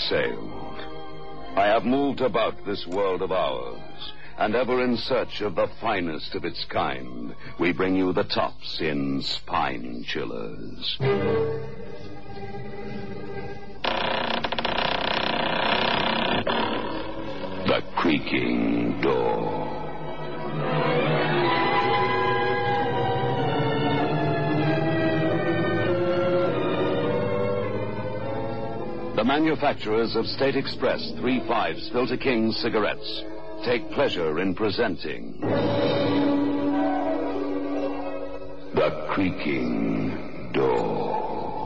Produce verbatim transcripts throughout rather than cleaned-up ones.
sailed. I have moved about this world of ours, and ever in search of the finest of its kind, we bring you the tops in Spine Chillers. The Creaking Door. The manufacturers of State Express three fives Filter King cigarettes take pleasure in presenting The Creaking Door.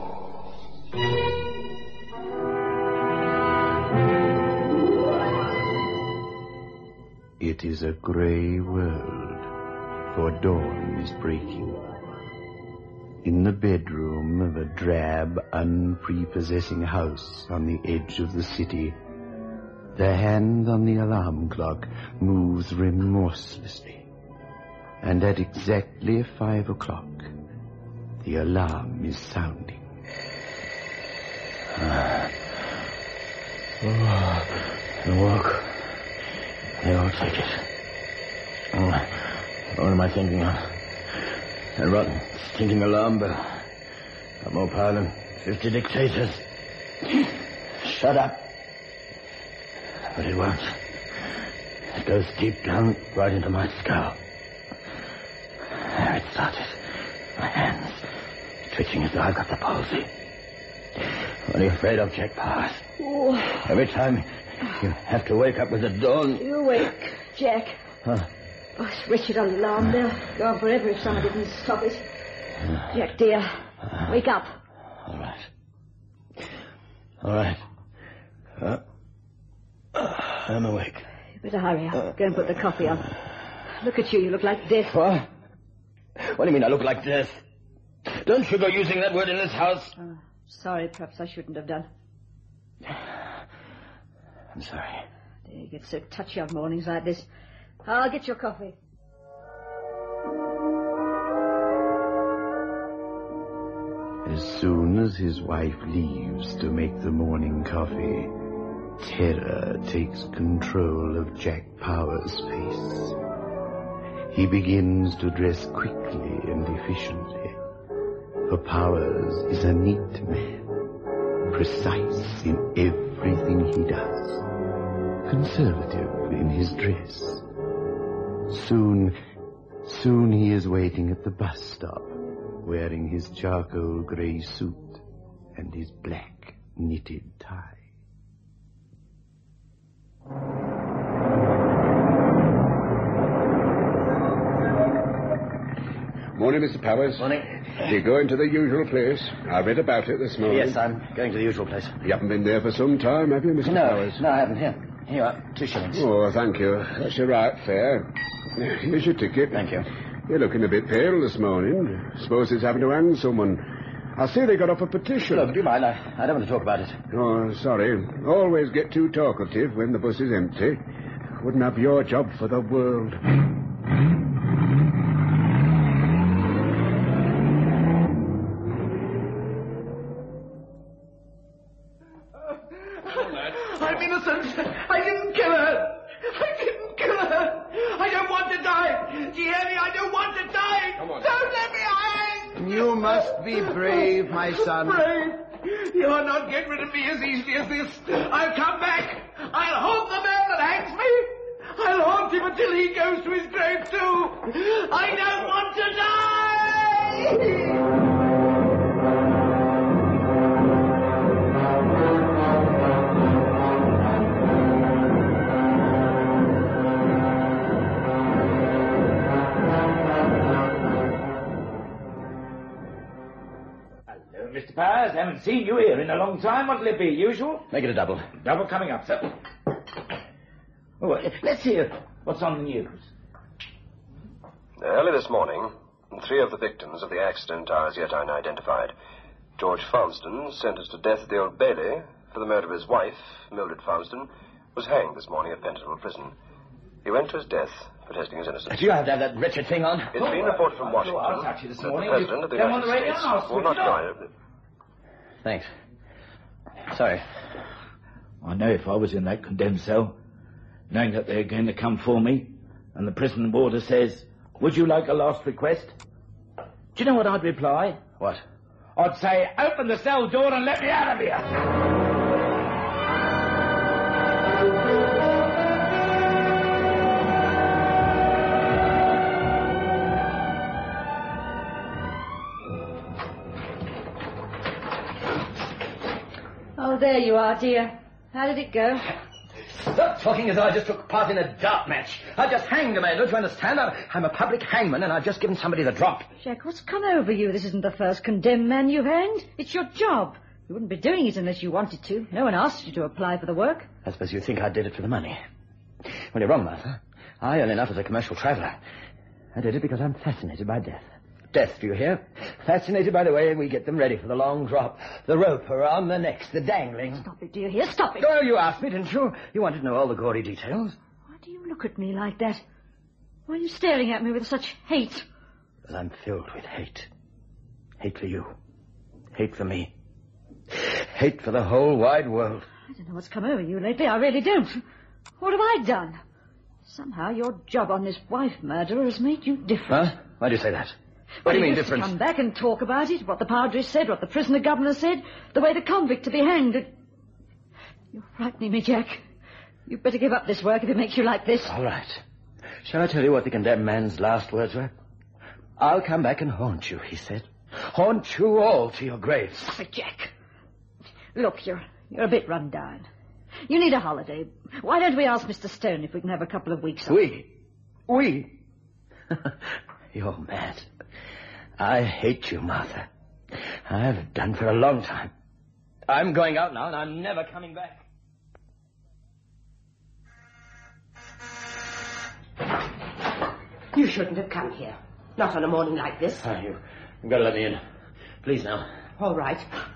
It is a gray world, for dawn is breaking. In the bedroom of a drab, unprepossessing house on the edge of the city, the hand on the alarm clock moves remorselessly. And at exactly five o'clock, the alarm is sounding. Ah. Oh, the walk. They'll take it. Oh, what am I thinking of? A rotten, stinking alarm bell. A more power than fifty dictators. Shut up. But it won't. It goes deep down, right into my skull. There it started. My hands twitching as though I've got the palsy. What are you afraid of, Jack Powers? Oh. Every time you have to wake up with the dawn. You awake, Jack. Huh? Oh, it's wretched old alarm bell. Go on forever if somebody didn't stop it. Uh, Jack, dear, uh, wake up. All right. All right. Uh, uh, I'm awake. You better hurry up. Uh, Go and put the coffee on. Look at you. You look like death. What? What do you mean I look like death? Don't you go using that word in this house. Oh, sorry, perhaps I shouldn't have done. I'm sorry. You get so touchy on mornings like this. I'll get your coffee. As soon as his wife leaves to make the morning coffee, terror takes control of Jack Powers' face. He begins to dress quickly and efficiently, for Powers is a neat man, precise in everything he does, conservative in his dress. Soon, soon he is waiting at the bus stop, wearing his charcoal gray suit and his black knitted tie. Morning, Mister Powers. Morning. You're going to the usual place. I read about it this morning. Yes, I'm going to the usual place. You haven't been there for some time, have you, Mister No, Powers? no, I haven't. Here. Here you are. Two shillings. Oh, thank you. That's your right fare. Here's your ticket. Thank you. You're looking a bit pale this morning. Suppose it's having to hang someone. I see they got off a petition. Look, do you mind? I, I don't want to talk about it. Oh, sorry. Always get too talkative when the bus is empty. Wouldn't have your job for the world. I'm innocent. I didn't kill her. I didn't kill her. I don't want to die. Do you hear me? I don't want to die. Come on. Don't let me hang. You must be brave, my son. Brave? You'll not get rid of me as easily as this. I'll come back. I'll haunt the man that hangs me. I'll haunt him until he goes to his grave too. I don't want to die. Mister Powers, haven't seen you here in a long time. What'll it be, usual? Make it a double. Double coming up, sir. Oh, let's hear what's on the news. Early this morning, three of the victims of the accident are as yet unidentified. George Farmston, sentenced to death at the Old Bailey for the murder of his wife, Mildred Farmston, was hanged this morning at Pentonville Prison. He went to his death, protesting his innocence. Do you have to have that wretched thing on? It's been reported from Washington I was actually this that the morning. President of the Come on United the radio States and I'll will switch not it on. join... Thanks. Sorry. I know if I was in that condemned cell, knowing that they're going to come for me, and the prison warder says, would you like a last request? Do you know what I'd reply? What? I'd say, open the cell door and let me out of here. Oh, there you are, dear. How did it go? Stop talking as though I just took part in a dart match. I just hanged a man, don't you understand? I'm, I'm a public hangman, and I've just given somebody the drop. Jack, what's come over you? This isn't the first condemned man you've hanged. It's your job. You wouldn't be doing it unless you wanted to. No one asked you to apply for the work. I suppose you think I did it for the money. Well, you're wrong, Martha. I earn enough as a commercial traveller. I did it because I'm fascinated by death. Death, do you hear? Fascinated by the way we get them ready for the long drop. The rope around their necks, the dangling. Stop it, do you hear? Stop it. Oh, you asked me, didn't you? You wanted to know all the gory details. Why do you look at me like that? Why are you staring at me with such hate? Because I'm filled with hate. Hate for you. Hate for me. Hate for the whole wide world. I don't know what's come over you lately. I really don't. What have I done? Somehow your job on this wife murderer has made you different. Huh? Why do you say that? What do you mean used different? To come back and talk about it, what the padre said, what the prisoner governor said, the way the convict to be hanged. You're frightening me, Jack. You'd better give up this work if it makes you like this. All right. Shall I tell you what the condemned man's last words were? I'll come back and haunt you, he said. Haunt you all to your graves. Stop it, Jack. Look, you're, you're a bit run down. You need a holiday. Why don't we ask Mister Stone if we can have a couple of weeks off? We? We? You're mad. I hate you, Martha. I've done for a long time. I'm going out now, and I'm never coming back. You shouldn't have come here. Not on a morning like this. Oh, you, you've got to let me in. Please, now. All right.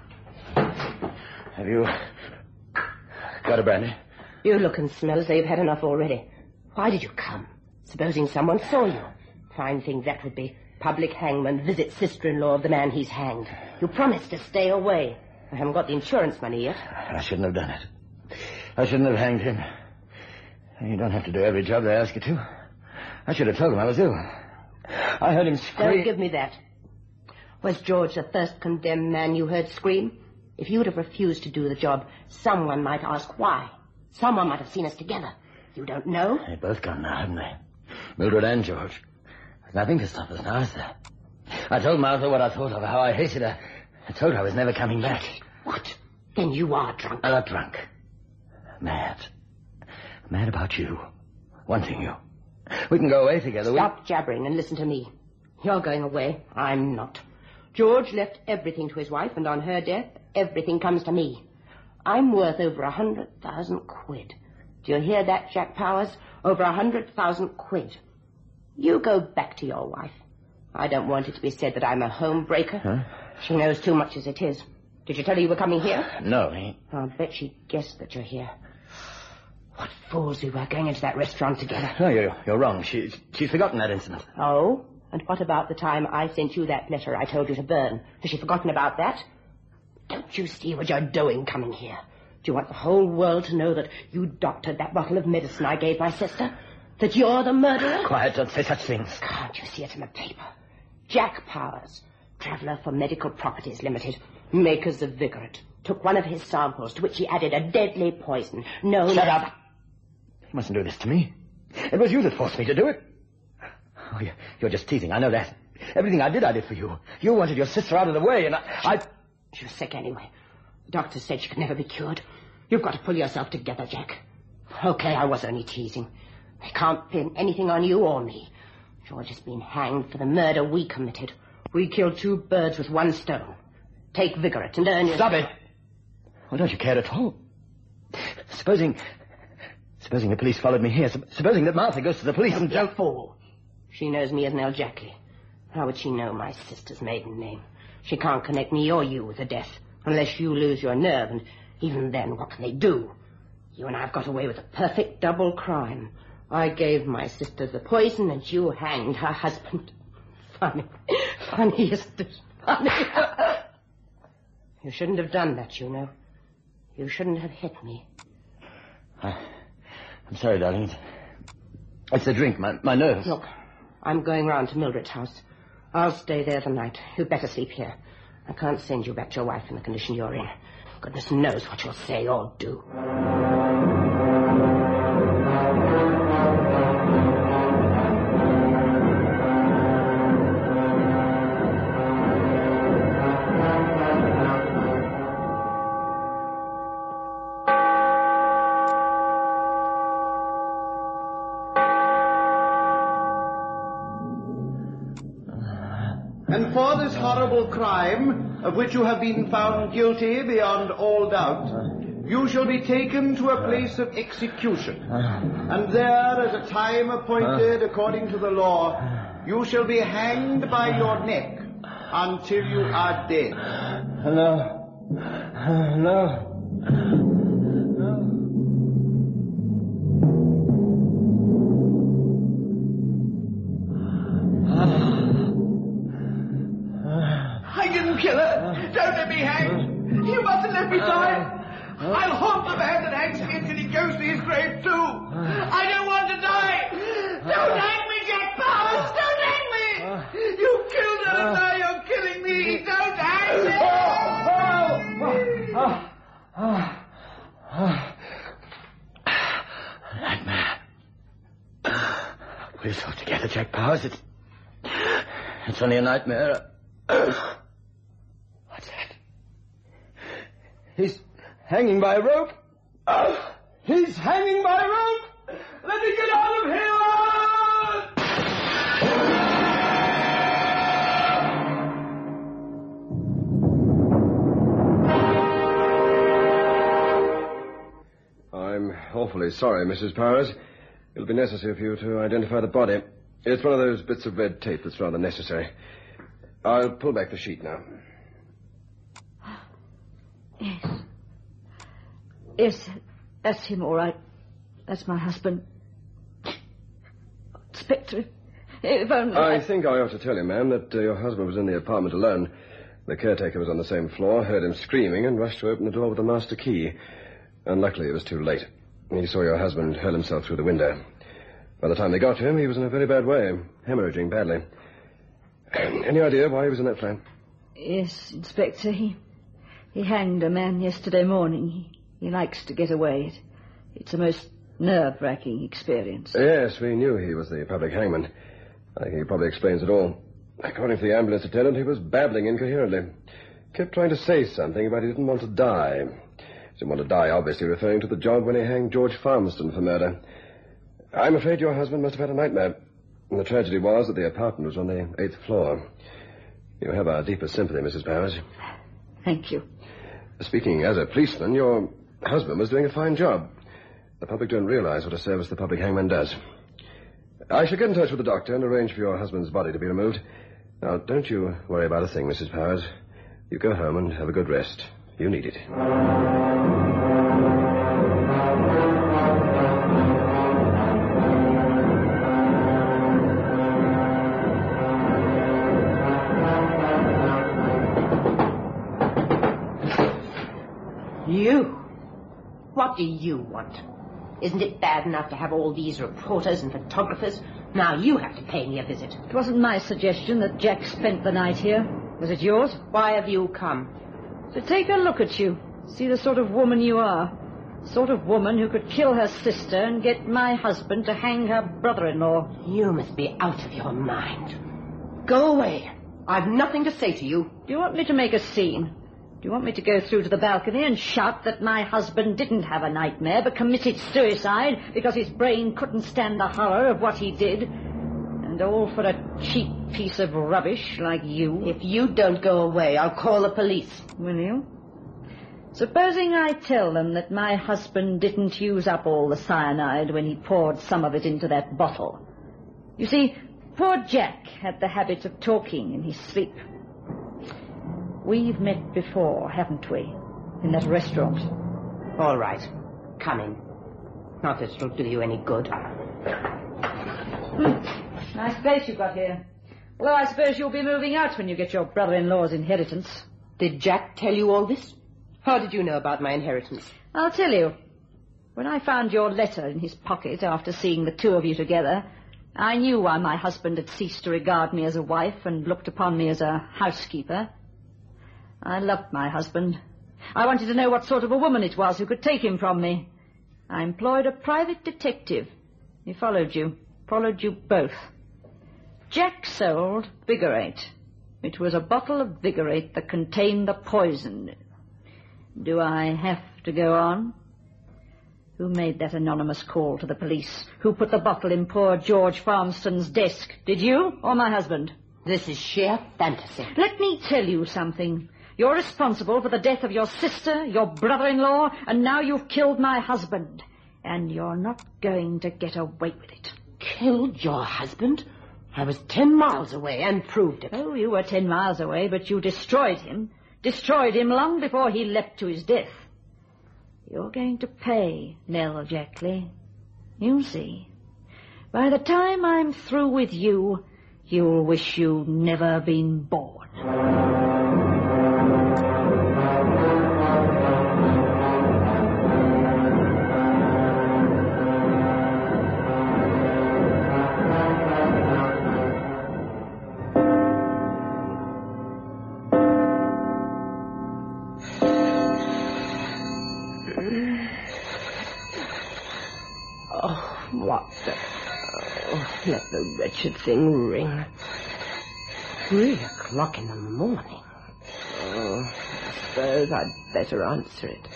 Have you got a brandy? You look and smell as though you've had enough already. Why did you come? Supposing someone saw you. Fine thing that would be. Public hangman visits sister-in-law of the man he's hanged. You promised to stay away. I haven't got the insurance money yet. I shouldn't have done it. I shouldn't have hanged him. You don't have to do every job they ask you to. I should have told him I was ill. I heard him scream. Don't give me that. Was George the first condemned man you heard scream? If you'd have refused to do the job, someone might ask why. Someone might have seen us together. You don't know? They've both gone now, haven't they? Mildred and George. There's nothing to stop us now, is there? I told Martha what I thought of her, how I hated her. I told her I was never coming back. What? Then you are drunk. I'm not drunk. Mad. Mad about you. Wanting you. We can go away together. Stop we... jabbering and listen to me. You're going away. I'm not. George left everything to his wife, and on her death, everything comes to me. I'm worth over a hundred thousand quid. Do you hear that, Jack Powers? Over a hundred thousand quid. You go back to your wife. I don't want it to be said that I'm a home breaker. Huh? She knows too much as it is. Did you tell her you were coming here? No, he... I'll bet she guessed that you're here. What fools we were going into that restaurant together. No, you're, you're wrong. She, she's forgotten that incident. Oh? And what about the time I sent you that letter I told you to burn? Has she forgotten about that? Don't you see what you're doing coming here? Do you want the whole world to know that you doctored that bottle of medicine I gave my sister? That you're the murderer? Quiet, don't say such things. Can't you see it in the paper? Jack Powers, Traveller for Medical Properties Limited, makers of Vigorate, took one of his samples to which he added a deadly poison known Shut as... up! You mustn't do this to me. It was you that forced me to do it. Oh, you're, you're just teasing, I know that. Everything I did, I did for you. You wanted your sister out of the way, and I... I... She was sick anyway. The doctor said she could never be cured. You've got to pull yourself together, Jack. Okay, I was only teasing. I can't pin anything on you or me. George has been hanged for the murder we committed. We killed two birds with one stone. Take Vigorate and earn your... Stop it! Well, don't you care at all? Supposing... Supposing the police followed me here. Supposing that Martha goes to the police and... Don't fool. She knows me as Nell Jackley. How would she know my sister's maiden name? She can't connect me or you with a death. Unless you lose your nerve, and even then, what can they do? You and I have got away with a perfect double crime. I gave my sister the poison, and you hanged her husband. Funny. Funny, isn't it? Funny. You shouldn't have done that, you know. You shouldn't have hit me. I, I'm sorry, darling. It's the drink, my, my nerves. Look, I'm going round to Mildred's house. I'll stay there the night. You'd better sleep here. I can't send you back to your wife in the condition you're in. Goodness knows what you'll say or do. And for this horrible crime, of which you have been found guilty beyond all doubt, you shall be taken to a place of execution. And there, at a time appointed according to the law, you shall be hanged by your neck until you are dead. No. No. I didn't kill her. Don't let me hang. You mustn't let me die. I'll haunt the man that hangs me until he goes to his grave, too. I don't want to die. Don't hang me, Jack Powers. Don't hang me. You killed her, and now you're killing me. Don't hang me. Nightmare. We're so together, Jack Powers. It's, it's only a nightmare. What's that? He's hanging by a rope. Oh, he's hanging by a rope. Let me get out of here. I'm awfully sorry, Missus Powers. It'll be necessary for you to identify the body. It's one of those bits of red tape that's rather necessary. I'll pull back the sheet now. Yes. Yes, that's him, all right. That's my husband. Inspector, if only... I think I ought to tell you, ma'am, that uh, your husband was in the apartment alone. The caretaker was on the same floor, heard him screaming, and rushed to open the door with the master key. Unluckily, it was too late. He saw your husband hurl himself through the window. By the time they got to him, he was in a very bad way, hemorrhaging badly. Any idea why he was in that flat? Yes, Inspector, he... He hanged a man yesterday morning. He, he likes to get away. It, it's a most nerve-wracking experience. Yes, we knew he was the public hangman. I think he probably explains it all. According to the ambulance attendant, he was babbling incoherently. Kept trying to say something, but he didn't want to die. He didn't want to die, obviously referring to the job when he hanged George Farmston for murder. I'm afraid your husband must have had a nightmare. And the tragedy was that the apartment was on the eighth floor. You have our deepest sympathy, Missus Powers. Thank you. Speaking as a policeman, your husband was doing a fine job. The public don't realize what a service the public hangman does. I shall get in touch with the doctor and arrange for your husband's body to be removed. Now, don't you worry about a thing, Missus Powers. You go home and have a good rest. You need it. You? What do you want? Isn't it bad enough to have all these reporters and photographers? Now you have to pay me a visit. It wasn't my suggestion that Jack spent the night here. Was it yours? Why have you come? To take a look at you. See the sort of woman you are. The sort of woman who could kill her sister and get my husband to hang her brother-in-law. You must be out of your mind. Go away. I've nothing to say to you. Do you want me to make a scene? Do you want me to go through to the balcony and shout that my husband didn't have a nightmare but committed suicide because his brain couldn't stand the horror of what he did? And all for a cheap piece of rubbish like you? If you don't go away, I'll call the police. Will you? Supposing I tell them that my husband didn't use up all the cyanide when he poured some of it into that bottle. You see, poor Jack had the habit of talking in his sleep. We've met before, haven't we? In that restaurant. All right. Come in. Not that it'll do you any good. Hmm. Nice place you've got here. Well, I suppose you'll be moving out when you get your brother-in-law's inheritance. Did Jack tell you all this? How did you know about my inheritance? I'll tell you. When I found your letter in his pocket after seeing the two of you together, I knew why my husband had ceased to regard me as a wife and looked upon me as a housekeeper. I loved my husband. I wanted to know what sort of a woman it was who could take him from me. I employed a private detective. He followed you, followed you both. Jack sold Vigorate. It was a bottle of Vigorate that contained the poison. Do I have to go on? Who made that anonymous call to the police? Who put the bottle in poor George Farmston's desk? Did you or my husband? This is sheer fantasy. Let me tell you something. You're responsible for the death of your sister, your brother-in-law, and now you've killed my husband. And you're not going to get away with it. Killed your husband? I was ten miles away and proved it. Oh, you were ten miles away, but you destroyed him. Destroyed him long before he leapt to his death. You're going to pay, Nell Jackley. You'll see. By the time I'm through with you, you'll wish you'd never been born. What the... Oh, let the wretched thing ring. Three o'clock in the morning. Oh, I suppose I'd better answer it.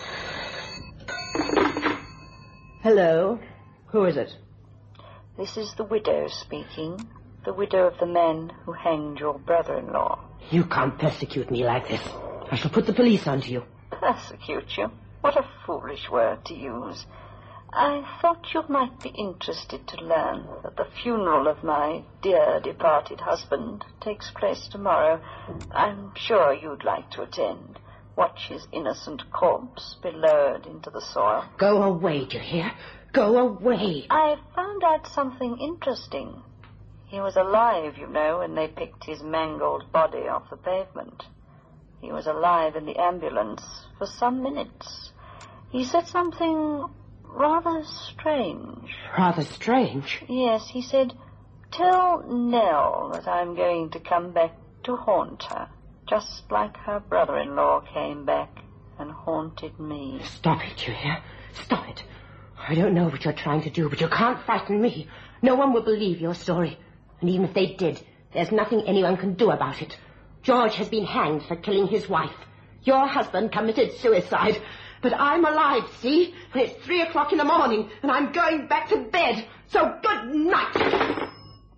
Hello? Who is it? This is the widow speaking. The widow of the man who hanged your brother-in-law. You can't persecute me like this. I shall put the police onto you. Persecute you? What a foolish word to use. I thought you might be interested to learn that the funeral of my dear departed husband takes place tomorrow. I'm sure you'd like to attend. Watch his innocent corpse be lowered into the soil. Go away, do you hear? Go away. I found out something interesting. He was alive, you know, when they picked his mangled body off the pavement. He was alive in the ambulance for some minutes. He said something rather strange. Rather strange? Yes, he said, "Tell Nell that I'm going to come back to haunt her, just like her brother-in-law came back and haunted me." Stop it, you hear? Stop it. I don't know what you're trying to do, but you can't frighten me. No one will believe your story. And even if they did, there's nothing anyone can do about it. George has been hanged for killing his wife. Your husband committed suicide. But I'm alive, see? And it's three o'clock in the morning, and I'm going back to bed. So good night.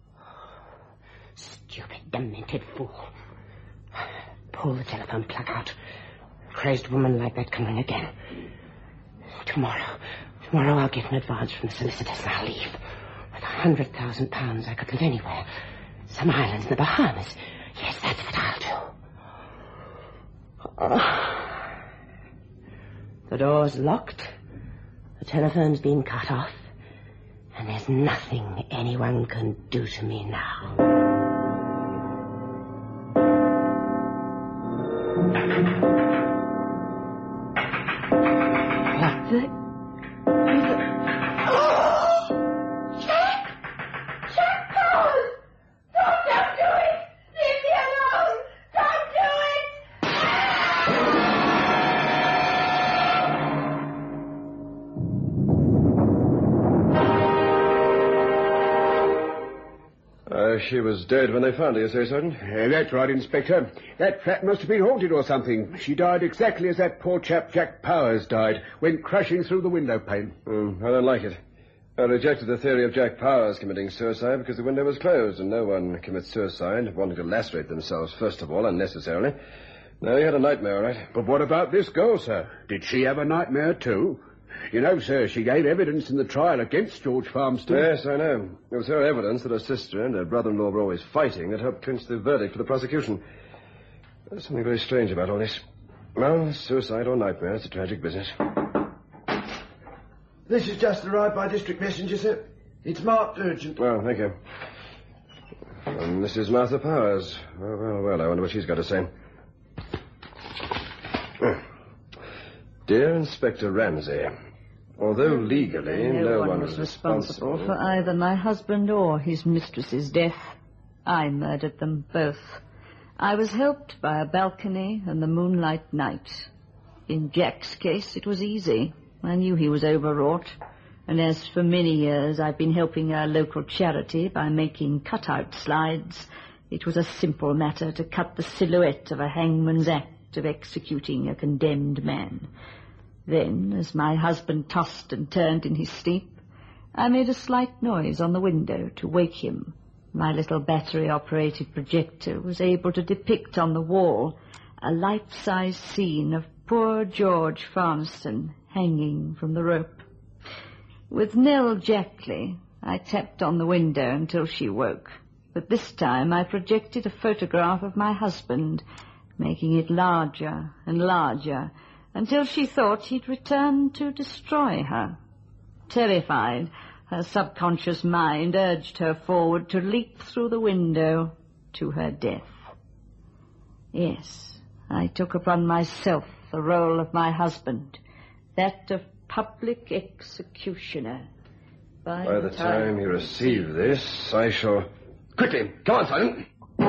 Stupid, demented fool. Pull the telephone plug out. A crazed woman like that can ring again. Tomorrow, tomorrow I'll get an advance from the solicitors and I'll leave. With a hundred thousand pounds, I could live anywhere. Some islands in the Bahamas. Yes, that's what I'll do. Oh. The door's locked, the telephone's been cut off, and there's nothing anyone can do to me now. What the... Who's the... Oh! Jack! Jack Powers! Don't, don't do it! Leave me alone! Don't do it! Uh, she was dead when they found her, you say, Sergeant? Uh, that's right, Inspector. That flat must have been haunted or something. She died exactly as that poor chap Jack Powers died, went crashing through the window pane. Mm, I don't like it. I rejected the theory of Jack Powers committing suicide because the window was closed, and no one commits suicide wanting to lacerate themselves, first of all, unnecessarily. No, he had a nightmare, all right. But what about this girl, sir? Did she have a nightmare, too? You know, sir, she gave evidence in the trial against George Farmston. Yes, I know. It was her evidence that her sister and her brother-in-law were always fighting that helped clinch the verdict for the prosecution. There's something very strange about all this. Well, suicide or nightmare, it's a tragic business. This has just arrived by district messenger, sir. It's marked urgent. Well, thank you. And this is Martha Powers. Well, well, well, I wonder what she's got to say. Dear Inspector Ramsey, Although legally no, no one, one was was responsible responsible for either my husband or his mistress's death. I murdered them both. I was helped by a balcony and the moonlight night. In Jack's case, it was easy. I knew he was overwrought. And as for many years I've been helping our local charity by making cutout slides, it was a simple matter to cut the silhouette of a hangman's act of executing a condemned man. Then, as my husband tossed and turned in his sleep, I made a slight noise on the window to wake him. My little battery-operated projector was able to depict on the wall a life-size scene of poor George Farnston hanging from the rope. With Nell Jackley, I tapped on the window until she woke. But this time I projected a photograph of my husband, making it larger and larger, until she thought he'd returned to destroy her. Terrified, her subconscious mind urged her forward to leap through the window to her death. Yes, I took upon myself the role of my husband, that of public executioner. By, By the time you receive this, I shall... Quickly, come on, Sergeant.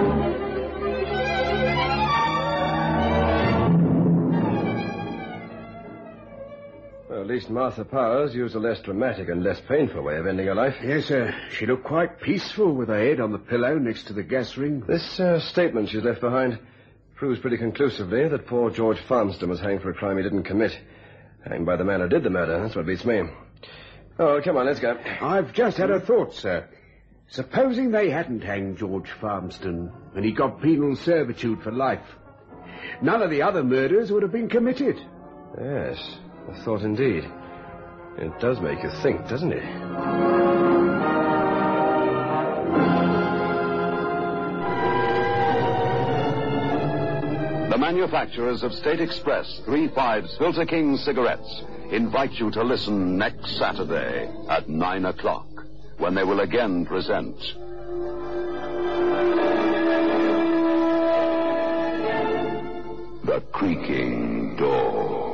Well, at least Martha Powers used a less dramatic and less painful way of ending her life. Yes, sir. She looked quite peaceful with her head on the pillow next to the gas ring. This uh, statement she's left behind proves pretty conclusively that poor George Farnston was hanged for a crime he didn't commit. Hanged by the man who did the murder. That's what beats me. Oh, come on, let's go. I've just had a thought, sir. Supposing they hadn't hanged George Farnston and he got penal servitude for life, none of the other murders would have been committed. Yes, a thought indeed. It does make you think, doesn't it? The manufacturers of State Express three fives Filter King cigarettes invite you to listen next Saturday at nine o'clock, when they will again present The Creaking Door.